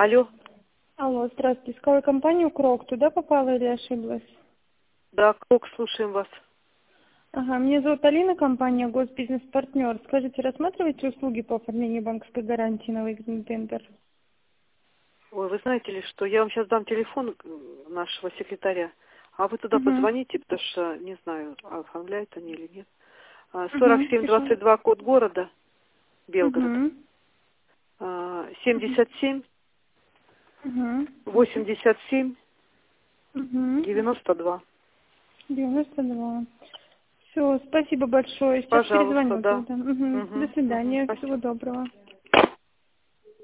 Алло. Алло, здравствуйте. Искала компанию Крок. Туда попала или ошиблась? Да, Крок, слушаем вас. Ага, меня зовут Алина, компания Госбизнес-партнер. Скажите, рассматриваете услуги по оформлению банковской гарантии на выигранный тендер? Ой, вы знаете ли, что я вам сейчас дам телефон нашего секретаря, а вы туда Угу. позвоните, потому что не знаю, оформляют они или нет. Угу, пишу. 4722 код города, Белгород. Угу. 77 Угу. 87 Угу. 92. 92. Все, спасибо большое. Сейчас Пожалуйста, перезвоню да. тогда. Угу. До Угу, угу, свидания. спасибо. Всего доброго.